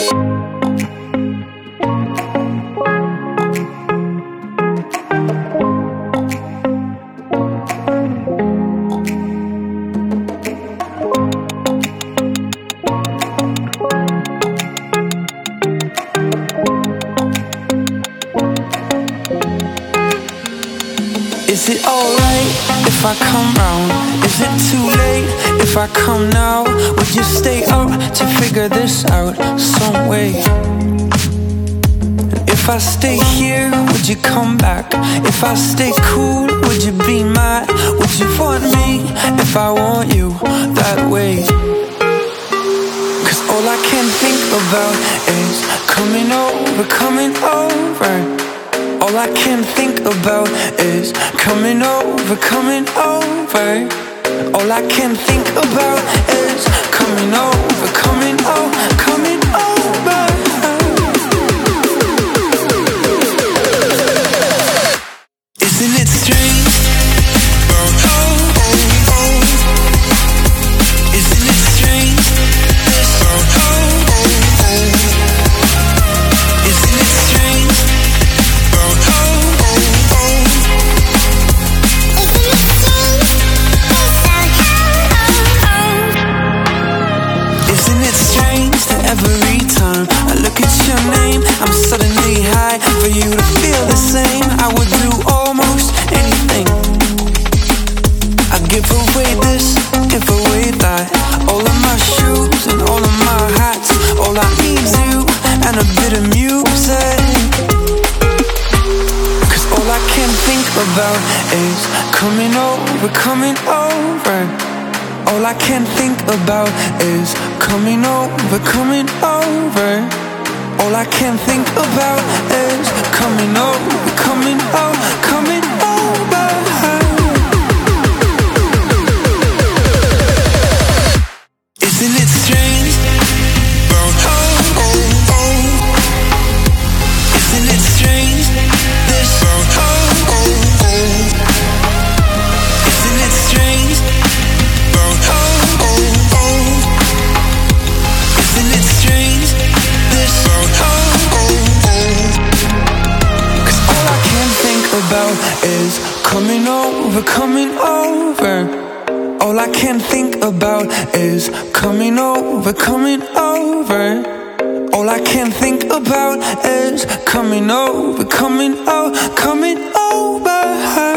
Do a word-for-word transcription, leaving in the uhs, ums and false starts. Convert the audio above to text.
Is it alright if I come round? Is it too late if I come now? Would you stay up to figure this out some way? And if I stay here, would you come back? If I stay cool, would you be mad? Would you want me if I want you that way? Cause all I can think about is coming over, coming over. All I can think about is coming over, coming over. All I can think about is coming over, coming over, coming over. Isn't it strange? Oh, oh, oh. Isn't it strange? This, oh, oh, oh. Isn't it strange? Isn't it strange that every time I look at your name, I'm suddenly high? For you to feel the same, I would do almost anything. I'd give away this, give away that. All of my shoes and all of my hats. All I need's you and a bit of music. Cause all I can think about is coming over, coming over. All I can think about is coming over, coming over. All I can think about is coming over, coming over, coming over. Isn't it strange? Oh, oh, oh. Isn't it strange? This, oh, oh, oh. Isn't it strange? Oh, oh, oh. Isn't it strange? This, oh, oh, oh. Cause all I can think about is coming over, coming over. All I can think about is coming over, coming over. All I can think about is coming over, coming over, coming over.